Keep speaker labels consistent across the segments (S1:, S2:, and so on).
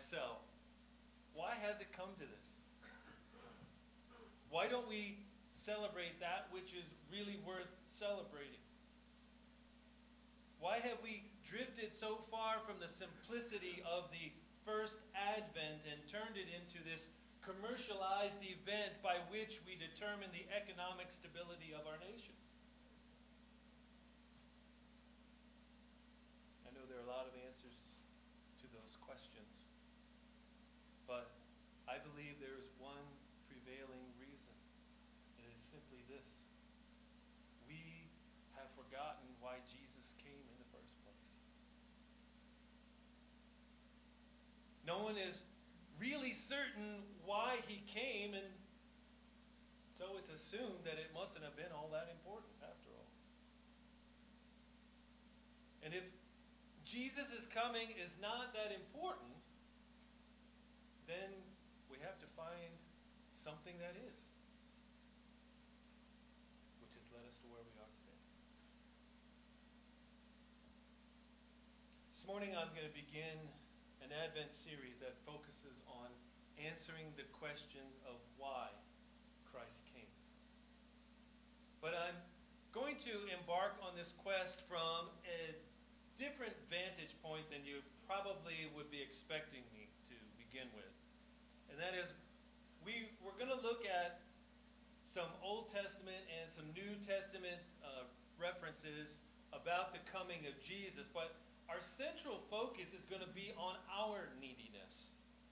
S1: ourselves, why has it come to this? Why don't we celebrate that which is really worth celebrating? Why have we drifted so far from the simplicity of the first Advent and turned it into this commercialized event by which we determine the economic stability of our nation? I know there are a lot of answers to those questions, but I believe there is one prevailing reason, and it is simply this. We have forgotten why Jesus came in the first place. No one is really certain why he came, and so it's assumed that it mustn't have been all that important after all. And if Jesus' coming is not that important, then we have to find something that is, which has led us to where we are today. This morning I'm going to begin an Advent series that focuses on answering the questions of why Christ came. But I'm going to embark on this quest from a different vantage point than you probably would be expecting me to begin with. And that is, we're going to look at some Old Testament and some New Testament references about the coming of Jesus, but our central focus is going to be on our neediness.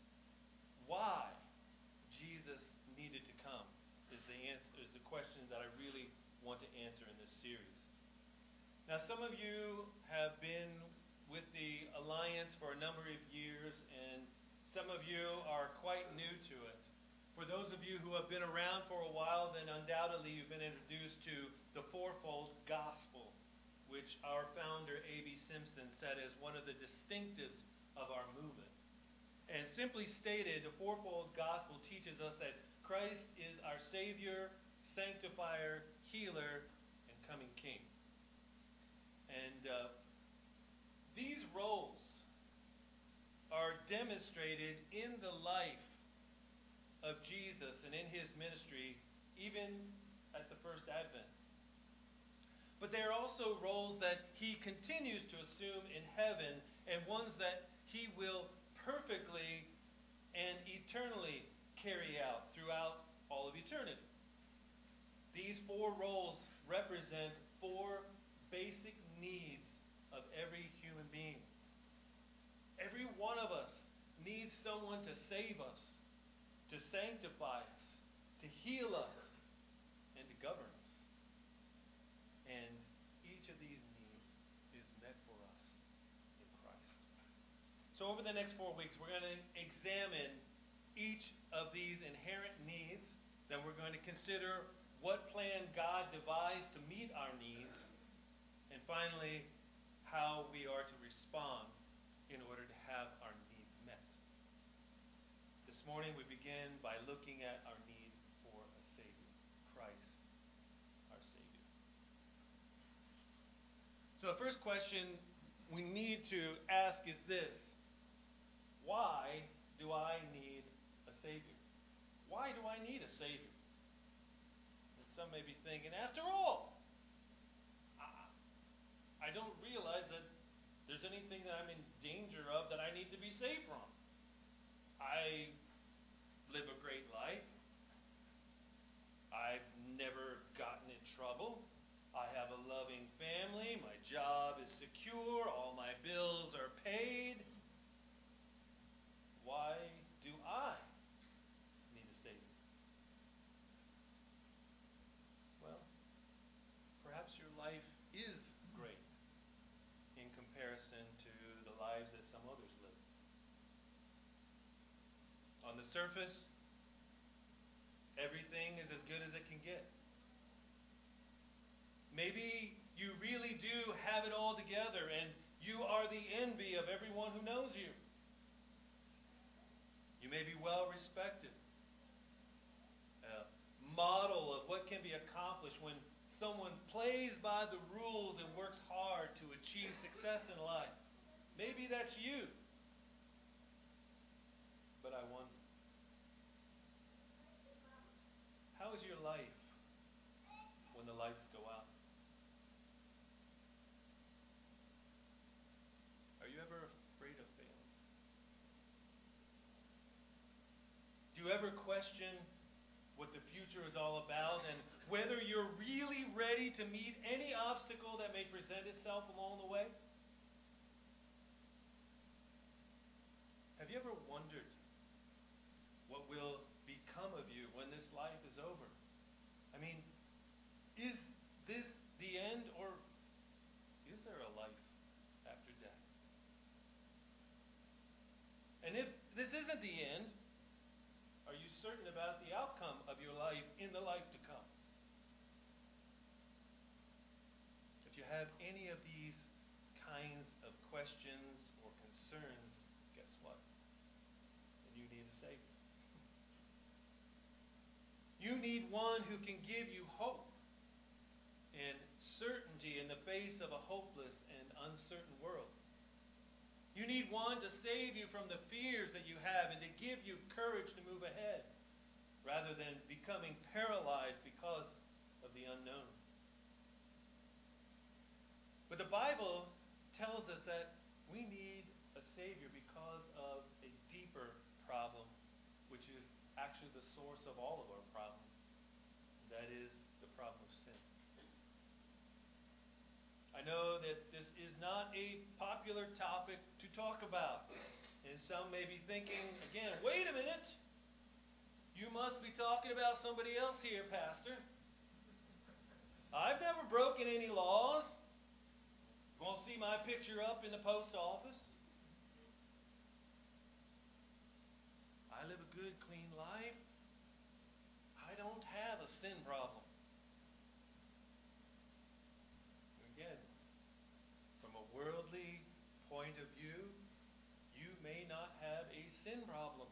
S1: Why Jesus needed to come is the question that I really want to answer in this series. Now, some of you have been with the Alliance for a number of years, and some of you are quite new to it. For those of you who have been around for a while, then undoubtedly you've been introduced to the fourfold gospel, which our founder, A.B. Simpson, said is one of the distinctives of our movement. And simply stated, the fourfold gospel teaches us that Christ is our Savior, sanctifier, healer, and coming King. And these roles are demonstrated in the life of Jesus and in his ministry, even at the first Advent. But they are also roles that he continues to assume in heaven, and ones that he will perfectly and eternally carry out throughout all of eternity. These four roles represent four basic needs of every human being. Every one of us needs someone to save us, to sanctify us, to heal us, and to govern us. And each of these needs is met for us in Christ. So over the next 4 weeks, we're going to examine each of these inherent needs. Then we're going to consider what plan God devised to meet our needs. And finally, how we are to respond in order to have our needs met. This morning we begin by looking at our need for a Savior, Christ, our Savior. So the first question we need to ask is this: why do I need a Savior? Why do I need a Savior? And some may be thinking, after all, I don't realize that there's anything that I'm in danger of that I need to be saved from. I live a great life. I've never gotten in trouble. I have a loving family. My job is secure. All my bills are paid. Why do I need a Savior? Well, perhaps your life is great in comparison to the lives that some others live. On the surface, everything is as good as it can get. Maybe you really do have it all together, and you are the envy of everyone who knows you. You may be well respected, a model of what can be accomplished when someone plays by the rules and works hard to achieve success in life. Maybe that's you. ever question what the future is all about and whether you're really ready to meet any obstacle that may present itself along the way? Have you ever wondered what will become of you when this life is over? I mean, is this the end, or is there a life after death? And if this isn't the end, are you certain about the outcome of your life in the life to come? If you have any of these kinds of questions or concerns, guess what? Then you need a Savior. You need one who can give you hope and certainty in the face of a hopeless and uncertain world. You need one to save you from the fears that you have and to give you courage to move ahead rather than becoming paralyzed because of the unknown. But the Bible tells us that we need a Savior because of a deeper problem, which is actually the source of all of our problems. That is the problem of sin. I know that this is not a popular topic to talk about. And some may be thinking, again, wait a minute. You must be talking about somebody else here, Pastor. I've never broken any laws. Won't see my picture up in the post office. I live a good, clean life. I don't have a sin problem. Again, from a worldly point of view, you may not have a sin problem.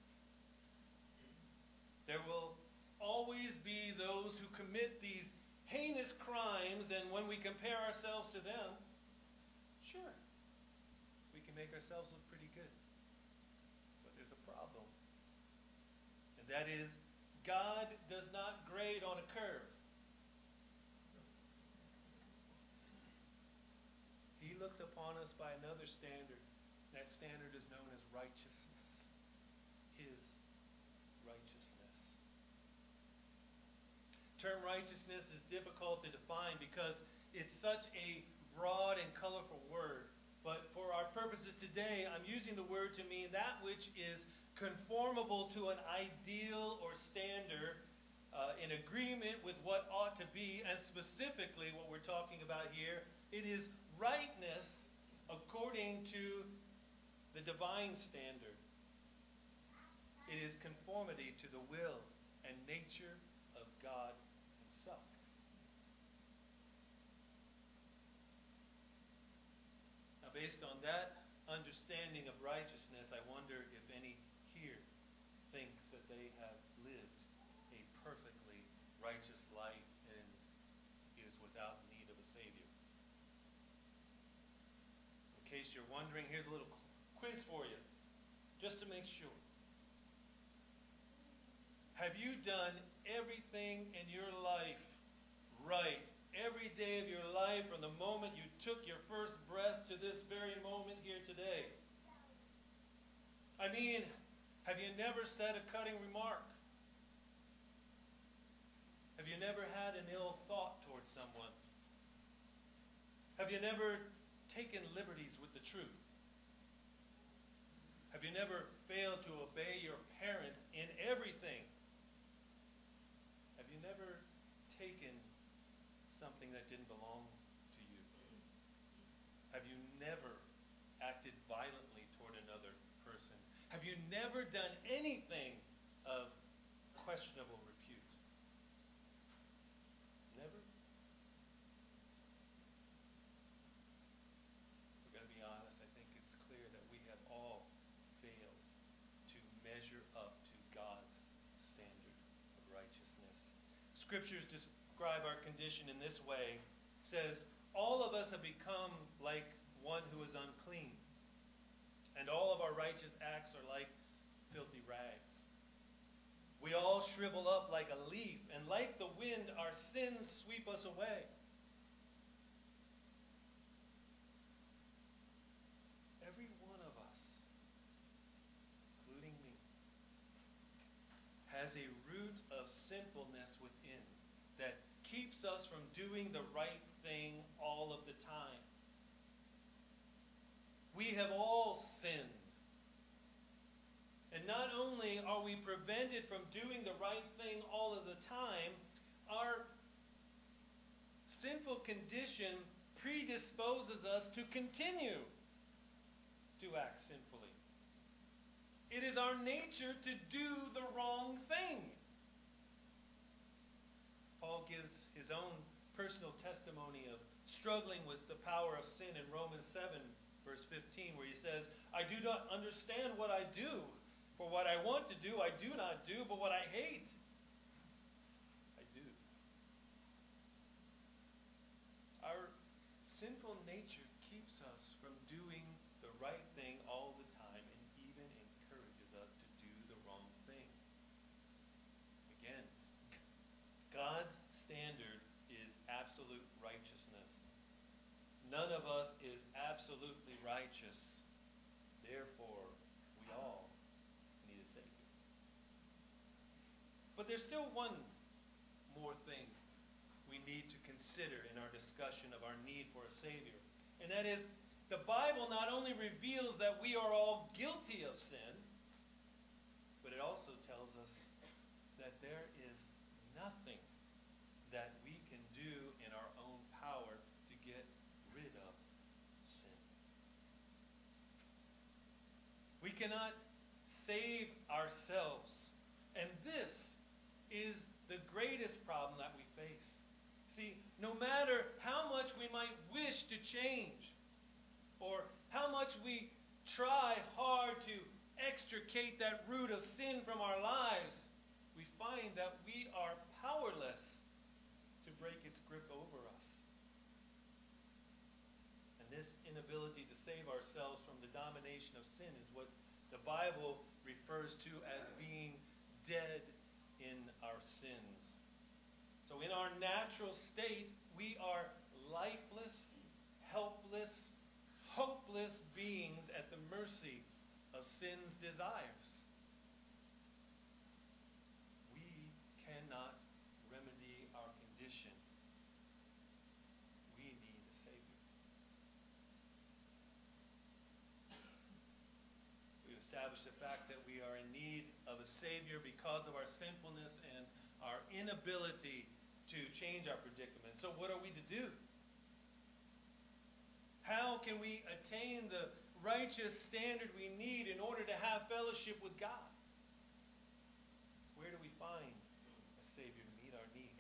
S1: There will always be those who commit these heinous crimes, and when we compare ourselves to them, sure, we can make ourselves look pretty good. But there's a problem. And that is, God does not grade on a curve. He looks upon us by another standard. That standard is known as righteousness. His righteousness. The term righteousness is difficult to define because it's such a broad and colorful word. But for our purposes today, I'm using the word to mean that which is conformable to an ideal or standard in agreement with what ought to be. And specifically what we're talking about here, it is rightness according to the divine standard. It is conformity to the will and nature of God himself. Now, based on that understanding of righteousness, I wonder if any here thinks that they have lived a perfectly righteous life and is without need of a Savior. In case you're wondering, here's a little quiz for you, just to make sure. Have you done everything in your life right every day of your life from the moment you took your first breath to this very moment here today? I mean, have you never said a cutting remark? Have you never had an ill thought towards someone? Have you never taken liberties with the truth? Have you never failed to obey your parents in everything? Have you never taken something that didn't belong to you? Have you never acted violently toward another person? Have you never done anything of questionable repute? Never? We've got to be honest. I think it's clear that we have all failed to measure up to God's standard of righteousness. Scriptures describe our condition in this way. It says, all of us have become like one who is unclean, and all of our righteous acts are like filthy rags. We all shrivel up like a leaf, and like the wind, our sins sweep us away. Every one of us, including me, sinfulness within that keeps us from doing the right thing all of the time. We have all sinned. And not only are we prevented from doing the right thing all of the time, our sinful condition predisposes us to continue to act sinfully. It is our nature to do the wrong thing. Paul gives his own personal testimony of struggling with the power of sin in Romans 7, verse 15, where he says, I do not understand what I do. For what I want to do, I do not do, but what I hate, I do. Our sinful nature keeps us from doing the right thing all the time and even encourages us to do the wrong thing. Again, God's standard is absolute righteousness. None of us is absolutely righteous. Therefore, we all need a Savior. But there's still one more thing we need to consider in our discussion of our need for a Savior. And that is, the Bible not only reveals that we are all guilty of sin, but it also tells us that there is nothing that we can do in our own power to get rid of sin. We cannot save ourselves. And this is the greatest problem that we face. See, no matter how much we might wish to change, or how much we try hard to extricate that root of sin from our lives, we find that we are powerless to break its grip over us. And this inability to save ourselves from the domination of sin is what the Bible refers to as being dead in our sins. So in our natural state, we are lifeless, helpless, hopeless beings at the mercy of sin's desires. We cannot remedy our condition. We need a Savior. We've established the fact that we are in need of a Savior because of our sinfulness and our inability to change our predicament. So what are we to do? How can we attain the righteous standard we need in order to have fellowship with God? Where do we find a Savior to meet our needs?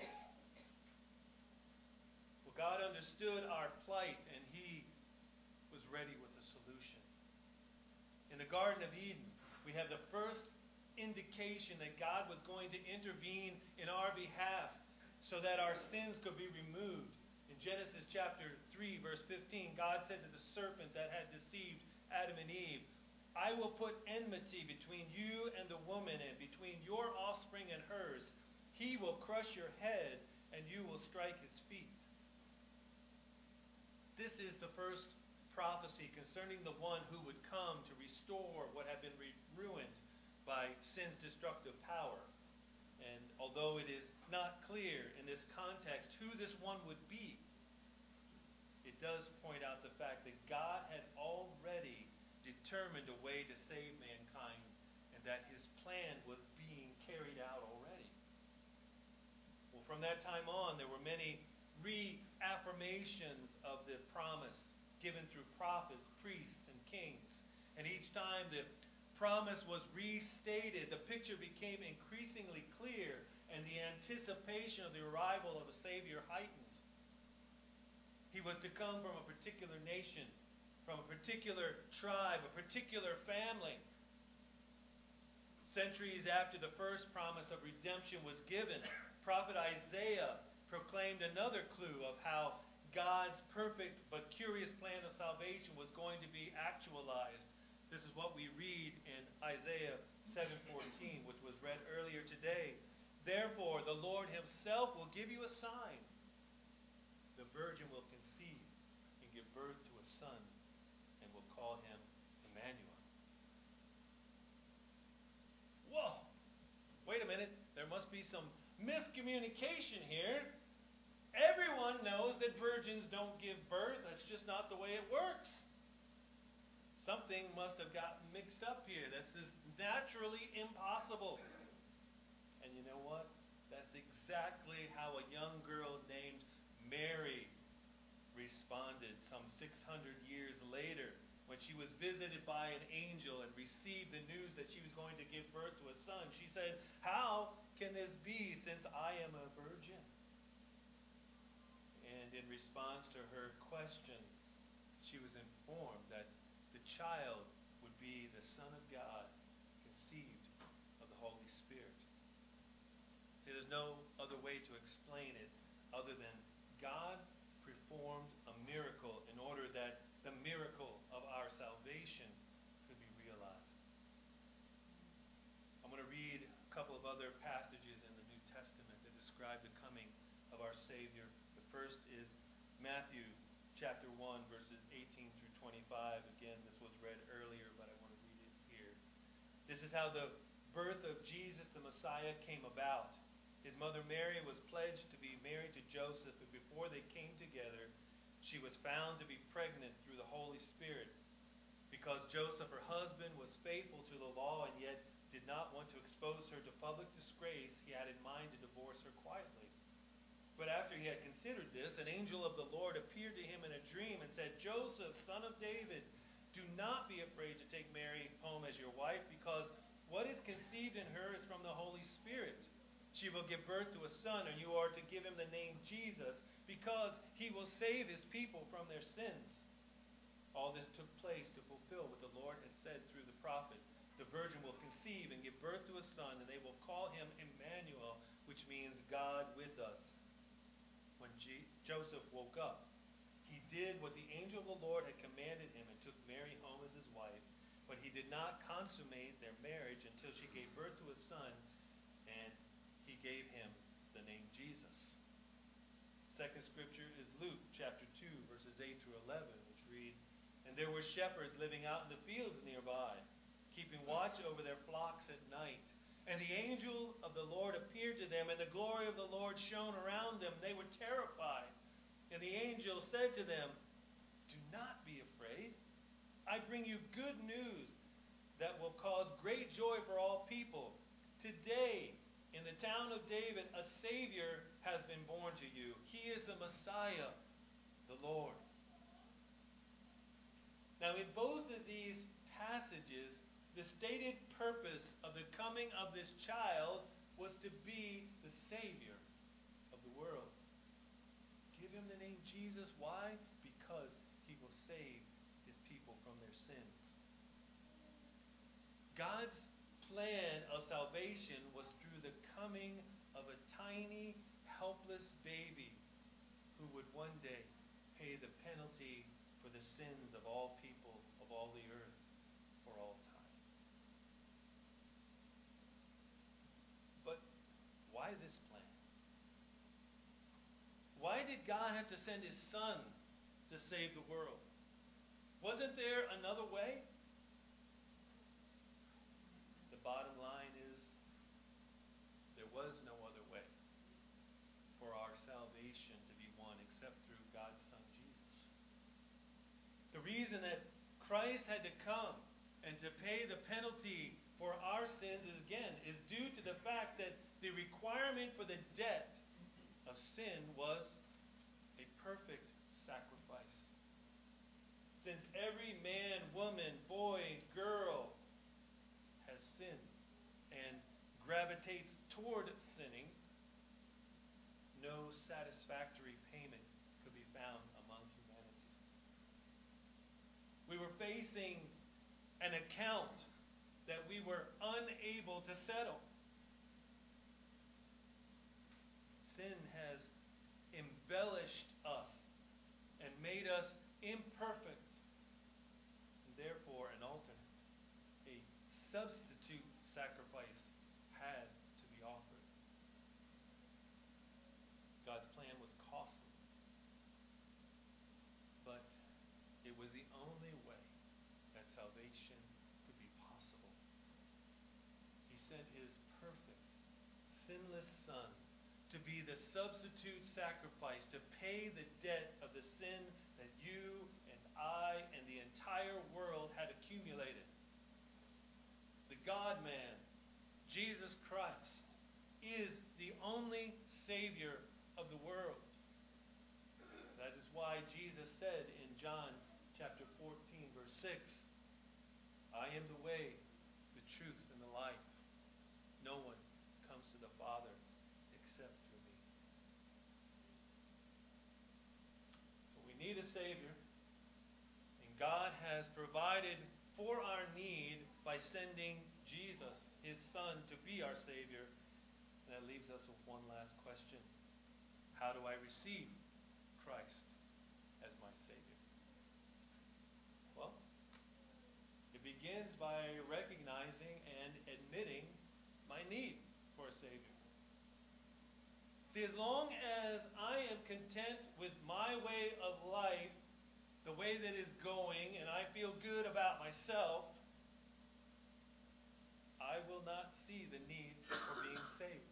S1: Well, God understood our plight, and He was ready with a solution. In the Garden of Eden, we have the first indication that God was going to intervene in our behalf so that our sins could be removed. In Genesis chapter 3, verse 15, God said to the serpent that had deceived Adam and Eve, I will put enmity between you and the woman, and between your offspring and hers. He will crush your head, and you will strike his feet. This is the first prophecy concerning the one who would come to restore what had been ruined by sin's destructive power. And although it is not clear in this context who this one would be, it does point out the fact that God had already determined a way to save mankind, and that his plan was being carried out already. Well, from that time on, there were many reaffirmations of the promise given through prophets, priests, and kings. And each time the promise was restated, the picture became increasingly clear, and the anticipation of the arrival of a Savior heightened. He was to come from a particular nation, from a particular tribe, a particular family. Centuries after the first promise of redemption was given, prophet Isaiah proclaimed another clue of how God's perfect but curious plan of salvation was going to be actualized. This is what we read in Isaiah 7:14, which was read earlier today. Therefore, the Lord himself will give you a sign. The virgin will conceive and give birth to a son, and will call him Emmanuel. Whoa! Wait a minute. There must be some miscommunication here. Everyone knows that virgins don't give birth. That's just not the way it works. Something must have gotten mixed up here. This is naturally impossible. And you know what? That's exactly how a young girl named Mary responded some 600 years later when she was visited by an angel and received the news that she was going to give birth to a son. She said, "How can this be since I am a virgin?" And in response to her question, she was informed that the child would be the Son of God, conceived of the Holy Spirit. See, there's no other way to explain it other than God performed a miracle in order that the miracle of our salvation could be realized. I'm going to read a couple of other passages in the New Testament that describe the coming of our Savior. The first is Matthew chapter 1, verses 18 through 25. Again, this was read earlier, but I want to read it here. This is how the birth of Jesus the Messiah came about. His mother Mary was pledged to be married to Joseph, but before they came together, she was found to be pregnant through the Holy Spirit. Because Joseph, her husband, was faithful to the law and yet did not want to expose her to public disgrace, he had in mind to divorce her quietly. But after he had considered this, an angel of the Lord appeared to him in a dream and said, "Joseph, son of David, do not be afraid to take Mary home as your wife, because what is conceived in her is from the Holy Spirit. She will give birth to a son, and you are to give him the name Jesus, because he will save his people from their sins." All this took place to fulfill what the Lord had said through the prophet. "The virgin will conceive and give birth to a son, and they will call him Emmanuel," which means God with us. When Joseph woke up, he did what the angel of the Lord had commanded him and took Mary home as his wife. But he did not consummate their marriage until she gave birth to a son, and he gave him the name Jesus. Second scripture is Luke chapter 2, verses 8 through 11, which read, "And there were shepherds living out in the fields nearby, keeping watch over their flocks at night. And the angel of the Lord appeared to them, and the glory of the Lord shone around them. They were terrified. And the angel said to them, 'Do not be afraid. I bring you good news that will cause great joy for all people. Today, in the town of David, a Savior has been born to you. He is the Messiah, the Lord.'" Now, in both of these passages, the stated purpose of the coming of this child was to be the Savior of the world. Give him the name Jesus. Why? Because he will save his people from their sins. God's plan of salvation was through the coming of a tiny, helpless baby who would one day pay the penalty for the sins of all people of all the earth for all time. But why this plan? Why did God have to send his son to save the world? Wasn't there another way? The bottom line is, there was no other way for our salvation to be won except through God's Son Jesus. The reason that Christ had to come and to pay the penalty for our sins is due to the fact that the requirement for the debt of sin was a perfect sacrifice. Since every man, woman, boy, girl has sinned and gravitates toward sinning, no satisfactory payment could be found among humanity. We were facing an account that we were unable to settle. Sin has embellished us and made us imperfect. And therefore, an alternate, a substitute sacrifice had to be offered. God's plan was costly, but it was the only way that salvation could be possible. He sent his perfect, sinless Son to be the substitute sacrifice to pay the debt of the sin that you and I and the entire world had accumulated. The God-man, Jesus Christ, is the only Savior of the world. That is why Jesus said in John chapter 14, verse 6, I am the way, the truth, and the life. No one comes to the Father except through me. So we need a Savior. And God has provided for our need by sending Jesus, his Son, to be our Savior. And that leaves us with one last question. How do I receive Christ as my Savior? Well, it begins by recognizing and admitting my need for a Savior. See, as long as I am content with my way of life, the way that is going, and I feel good about myself, I will not see the need for being saved.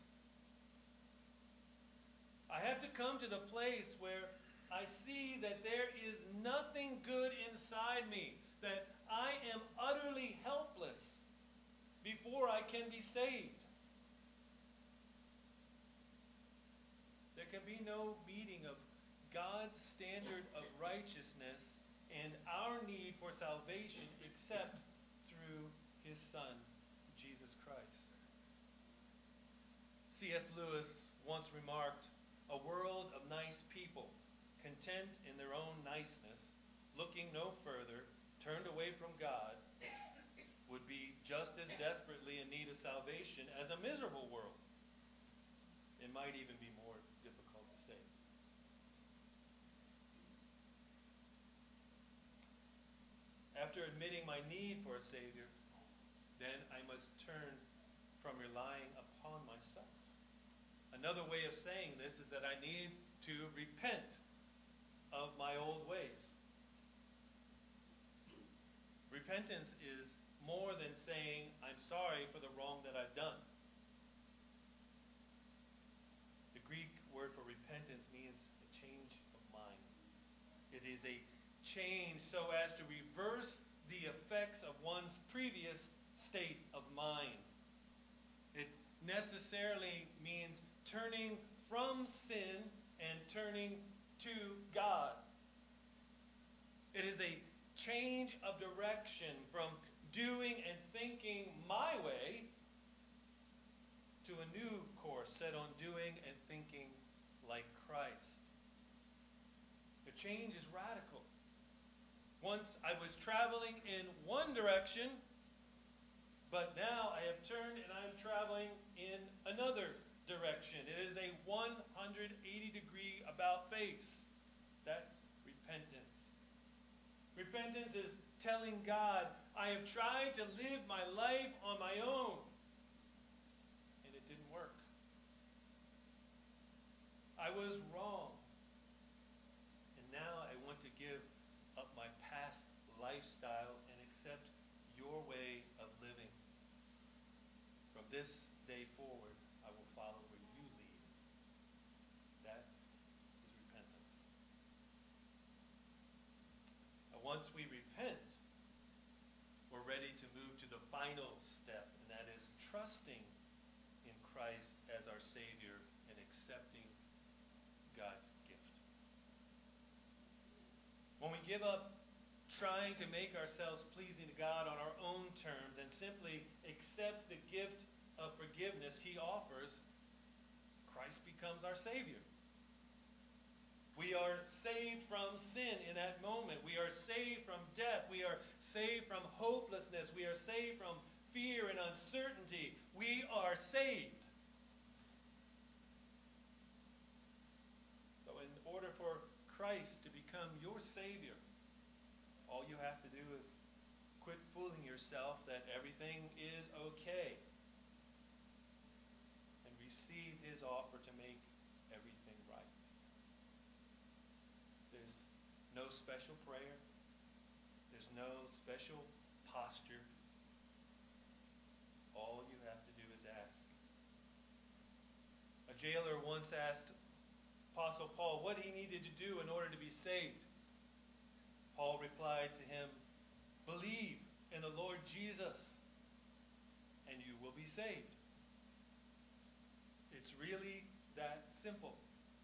S1: I have to come to the place where I see that there is nothing good inside me, that I am utterly helpless before I can be saved. There can be no meeting of God's standard of righteousness and our need for salvation except through his Son, Jesus Christ. C.S. Lewis once remarked, a world of nice people, content in their own niceness, looking no further, turned away from God, would be just as desperately in need of salvation as a miserable world. It might even be more difficult to say. After admitting my need for a Savior, then I must turn from relying upon myself. Another way of saying this is that I need to repent of my old ways. Repentance is more than saying, I'm sorry for the wrong that I've done. The Greek word for repentance means a change of mind. It is a change so as to reverse the effects of one's previous state of mind. It necessarily means turning from sin and turning to God. It is a change of direction from doing and thinking my way to a new course set on doing and thinking like Christ. The change is radical. Once I was traveling in one direction, but now I have turned and I am traveling in another direction. It is a 180-degree about face. That's repentance. Repentance is telling God, I have tried to live my life on my own, and it didn't work. I was wrong. And now I want to give up my past lifestyle and accept your way of living. From this day forward, I will follow where you lead. That is repentance. Now, once we repent, we're ready to move to the final step, and that is trusting in Christ as our Savior and accepting God's gift. When we give up trying to make ourselves pleasing to God on our own terms and simply accept the gift of forgiveness he offers, Christ becomes our Savior. We are saved from sin in that moment. We are saved from death. We are saved from hopelessness. We are saved from fear and uncertainty. We are saved. So in order for Christ to become your Savior, all you have to do is quit fooling yourself that everything is okay and receive his offer to make everything right. There's no special prayer. There's no special posture. All you have to do is ask. A jailer once asked Apostle Paul what he needed to do in order to be saved. Paul replied to him, "Believe in the Lord Jesus, and you will be saved." It's really that simple.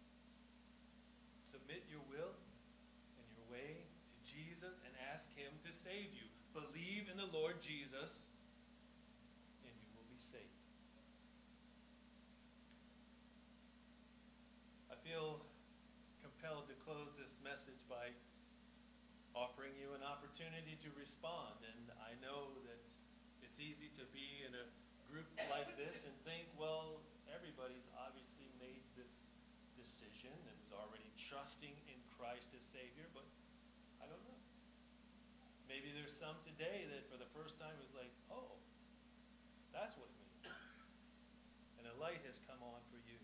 S1: Submit your will and your way to Jesus and ask him to save you. Believe in the Lord Jesus and you will be saved. I feel compelled to close this message by offering you an opportunity to respond. And I know that it's easy to be in a group like this and think, well, everybody's obviously made this decision and is already trusting in Christ as Savior, but I don't know. Maybe there's some today that for the first time is like, oh, that's what it means. And a light has come on for you.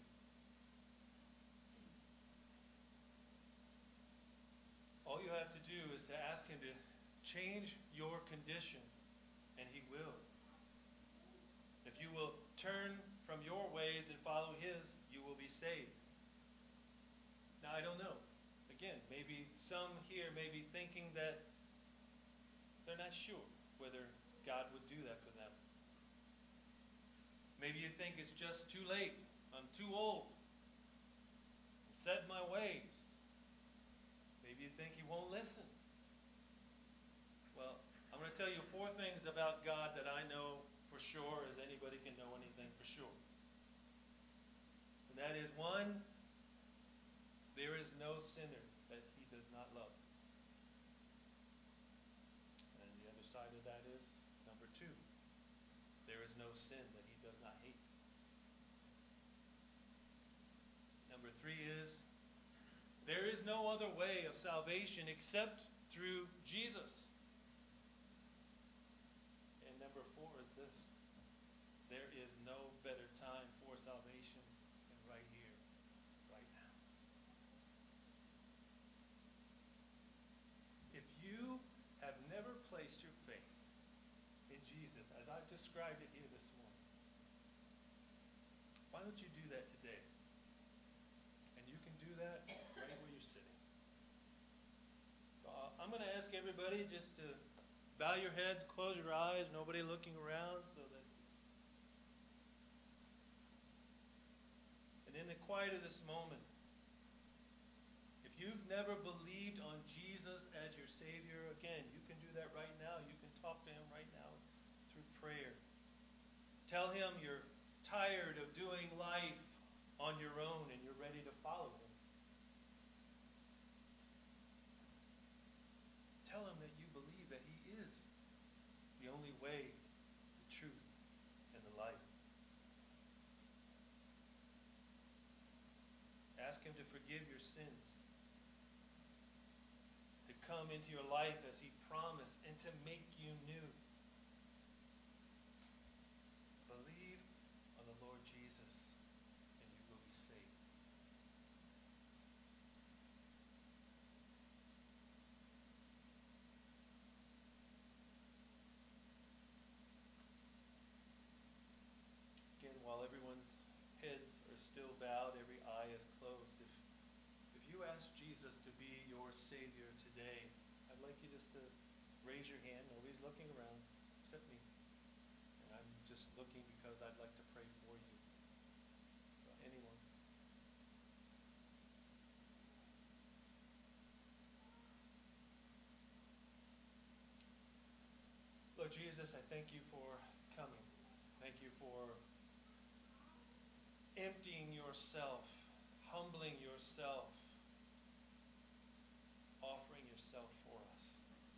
S1: All you have to do is to ask him to change your condition, and he will. If you will turn from your ways and follow his, you will be saved. Now, I don't know. Again, maybe some here may be thinking that they're not sure whether God would do that for them. Maybe you think it's just too late. I'm too old. I'm set in my ways. Maybe you think he won't listen. Well, I'm going to tell you 4 things about God that I know for sure, as anybody can know anything for sure. And that is, 1, there is no sinner that he does not love. And the other side of that is, number 2, there is no sin that he does not hate. Number 3 is, there is no other way of salvation except through Jesus. And number 4 is this, there is no better time for salvation than right here, right now. If you have never placed your faith in Jesus, as I've described it here this morning, why don't you do that today? And you can do that right where you're sitting. I'm going to ask everybody just to bow your heads, close your eyes, nobody looking around, so that. And in the quiet of this moment, if you've never believed on Jesus as your Savior, again, you can do that right now. You can talk to him right now through prayer. Tell him you're tired of doing life on your own and you're ready to follow him. Tell him that you believe that he is the only way, the truth, and the life. Ask him to forgive your sins, to come into your life as he promised, and to make you new. Believe on the Lord Jesus, and you will be saved. Again, while everyone's heads are still bowed, every eye is closed, if you ask Jesus to be your Savior today, I'd like you just to raise your hand. Nobody's looking around except me. And I'm just looking because I'd like to pray for you. So anyone. Lord Jesus, I thank you for coming. Thank you for emptying yourself, humbling yourself, offering yourself for us.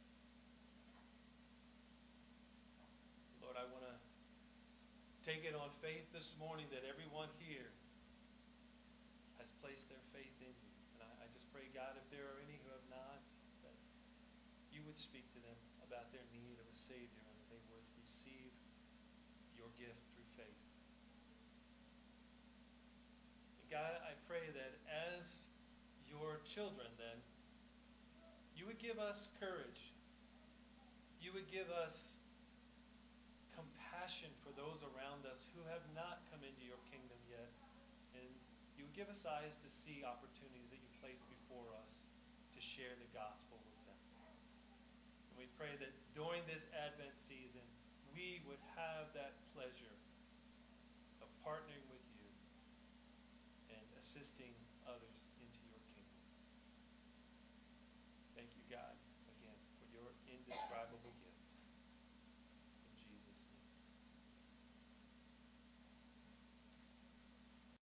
S1: Lord, I want to take it on faith this morning that everyone here has placed their faith in you. And I just pray, God, if there are any who have not, that you would speak to them about their need of a Savior and that they would receive your gift through faith. God, I pray that as your children then, you would give us courage. You would give us compassion for those around us who have not come into your kingdom yet. And you would give us eyes to see opportunities that you place before us to share the gospel with them. And we pray that during this Advent season, we would have that pleasure of partnering with you and assisting others